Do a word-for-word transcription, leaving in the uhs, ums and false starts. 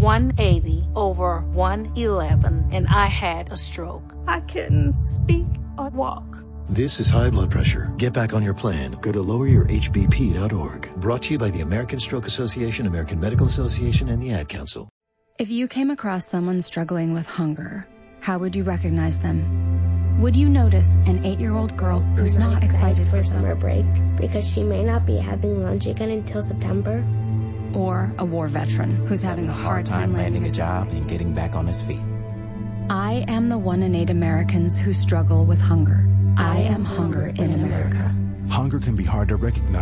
one eighty over one eleven, and I had a stroke. I couldn't speak or walk. This is high blood pressure. Get back on your plan. Go to lower your h b p dot org. Brought to you by the American Stroke Association, American Medical Association, and the Ad Council. If you came across someone struggling with hunger, how would you recognize them? Would you notice an eight-year-old girl who's not excited for summer break because she may not be having lunch again until September? Or a war veteran who's having a hard time landing a job and getting back on his feet? I am the one in eight Americans who struggle with hunger. I am hunger in America. Hunger can be hard to recognize.